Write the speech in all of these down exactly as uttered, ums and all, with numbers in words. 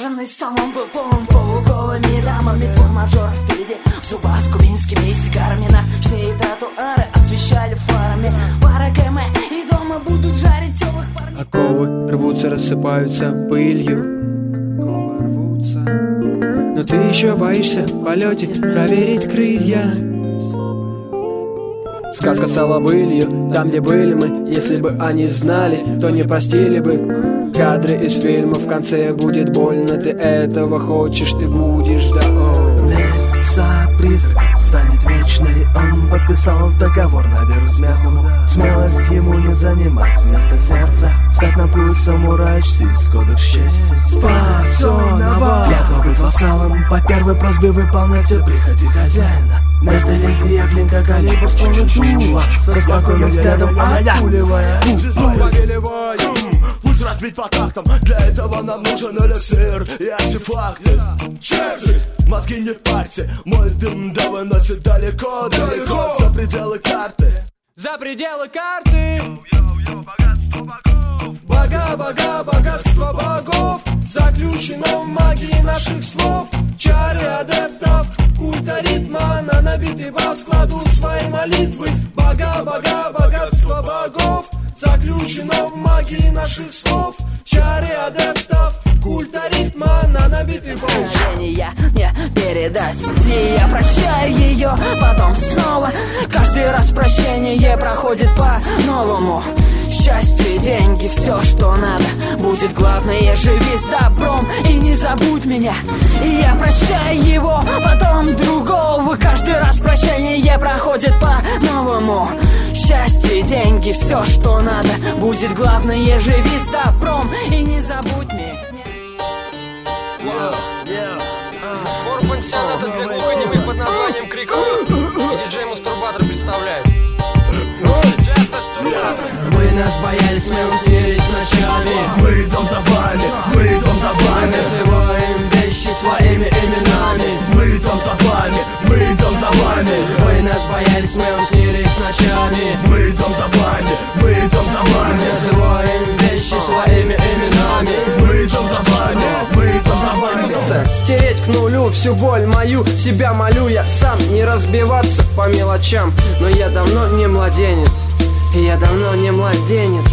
Ухоженный салон был полон полуголыми дамами. Твой мажор впереди, в зубах с кубинскими сигарами. Ночные тротуары освещали фарами. Пара км и дома будут жарить телых парней. Оковы рвутся, рассыпаются пылью. Оковы рвутся. Но ты еще боишься в полете проверить крылья. Сказка стала былью, там, где были мы. Если бы они знали, то не простили бы. Кадры из фильма, в конце будет больно. Ты этого хочешь, ты будешь, да. Месяца призрак станет вечной. Он подписал договор на веру смеху. Смелость ему не занимать место в сердце. Встать на путь самурая, чтить кодекс чести. Спасонова клятва быть вассалом. По первой просьбе выполняйте прихоти хозяина. Место лезвия, клинка, калибр, стволы дула. Со спокойным взглядом отпуливая. Пусть разбить по тактам. Для этого нам нужен эликсир и артефакты. Черти, мозги не парьте. Мой дым да выносит далеко, далеко за пределы карты. За пределы карты. Бога, бога, богатство богов заключено в магии наших слов. Чары адептов культа ритма на набитый бас кладут свои молитвы. Бога, бога, богатство богов заключено в магии наших слов. Чары адептов культа ритма на набитый бас. Движения не передать. И я прощаю ее, потом снова. Каждый раз прощение проходит по-новому. Счастье, деньги, все, что надо. Будет главное, живи с добром и не забудь меня. И я прощаю его, потом другого. Каждый раз прощение проходит по-новому. Счастье, деньги, все, что надо. Будет главное, живи с добром и не забудь меня. Форпансион этот гринпойними под названием Крикую. И диджей Мастурбатор представляет. Вы нас боялись, мы усилились ночами. Мы идем за вами, мы идем за вами. Называем вещи своими именами. Мы идем за вами, мы идем за вами. Вы нас боялись, мы усилились ночами. Мы идем за вами, мы идем за вами. Называем вещи своими именами. Мы идем за вами, мы идем за вами. Стереть к нулю всю боль мою. Себя молю я сам, не разбиваться по мелочам. Но я давно не младенец. Я давно не младенец.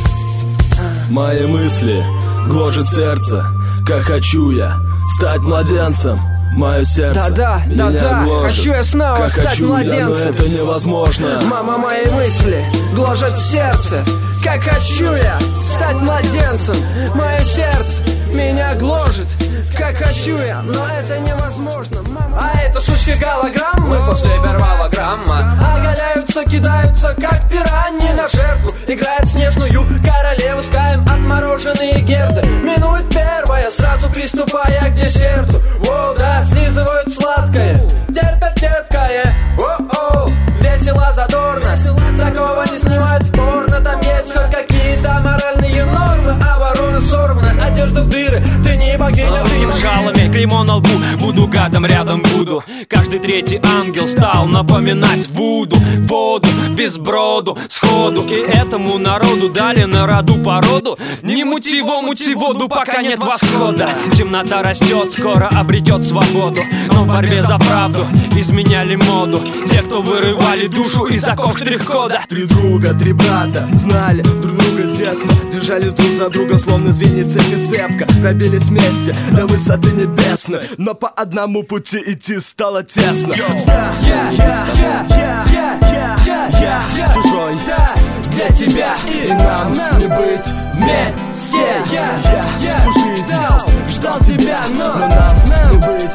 Мои мысли гложет сердце, как хочу я стать младенцем. Мое сердце Да-да, да-да, хочу я снова как стать хочу младенцем. я, но это невозможно. Мама, мои мысли гложет сердце, как хочу я стать младенцем. Мое сердце меня гложет, как хочу я, но это невозможно. Мама... А это сучки голограммы после первого грамма оголяются, кидаются, как пираньи на жертву. Играет снежную королеву, скаем отмороженные герды. Минует первая, сразу приступая к десерту. О, да, слизывают сладкое, терпят терпкое. О-о, весело, задорно. Такого не снимают в порно. Там есть хоть какие-то моральные нормы. Оборона сорвана, одежда в дыры. Ты не богиня, ты не богиня. Жалами, клеймо на лбу, буду гадом, рядом буду. Каждый третий ангел стал напоминать Вуду. Воду, без броду, сходу. И этому народу дали на роду породу. Не мути его, мути воду, пока нет восхода. Темнота растет, скоро обретет свободу. Но в борьбе за правду изменяли моду те, кто вырывали душу из оков штрих-кода. Три друга, три брата знали друг друга с детства. Держались друг за друга, словно звенья цепи цепко. Пробились вместе до высоты небесной. Но по одному пути идти стало тесно. Я, я, я, я, я, я, я, я чужой для тебя и нам не быть вместе. Я, я всю жизнь ждал, ждал тебя, но нам не быть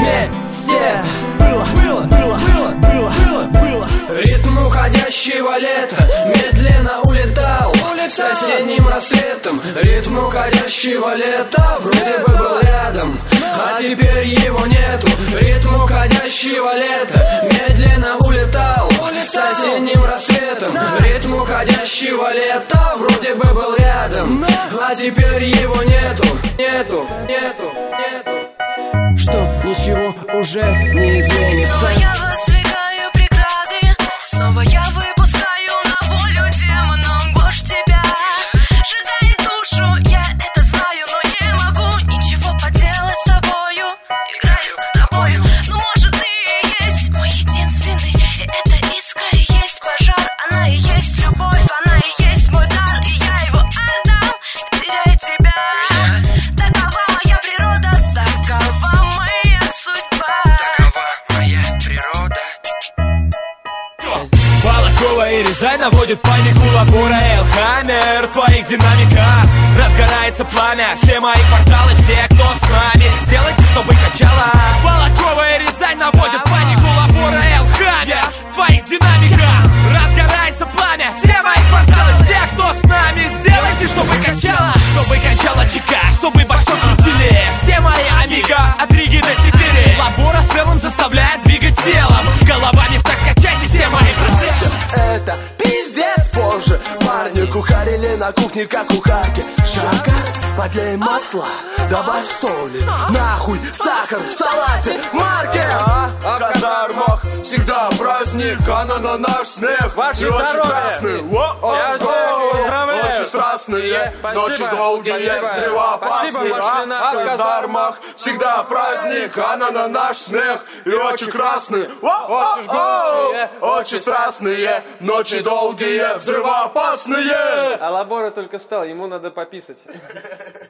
вместе. Было, было, было, было, было, было, было. Ритм уходящего лета медленно улетал с осенним рассветом. Ритм уходящего лета вроде бы был рядом, а теперь его нету. Ритм уходящего лета медленно улетал с осенним рассветом. Ритм уходящего лета вроде бы был рядом, а теперь его нету, нету, нету, нету. Что ничего уже не изменится. Снова я воздвигаю преграды, снова я выпускаю на волю демона. Ложь тебя сжигает душу, я это знаю, но не могу ничего поделать с Балаково и Рязань наводит панику. Лабора Элхаммер в твоих динамиках. Разгорается пламя, все мои кварталы, все, кто с нами. Сделайте, чтобы качало. Балаково и Рязань наводит панику. Лабора Элхаммер в твоих динамиках. Разгорается пламя, все мои кварталы, все, кто с нами. Сделайте, чтобы качало. Чтобы качало ЧК, чтобы башку крутили все мои амиго от Риги до Сибири. Лабора с целым заставляет двигать телом. Головами в так качайте все мои процессы. Это пиздец позже. Парни кухарили на кухне, как кухарки. Жарко, подлей масла, добавь соли. Нахуй сахар в салате, маркер. А в казармах всегда праздник, а на, на наш смех. Ваше здоровье! Я всех поздравляю! Ночи страстные, Спасибо. ночи долгие, взрывоопасные. А в казармах всегда праздник, а на, на наш смех. И очи красные, Очи жгучие. очи страстные, ночи долгие, взрывоопасные. А Лабора только встал, ему надо пописать.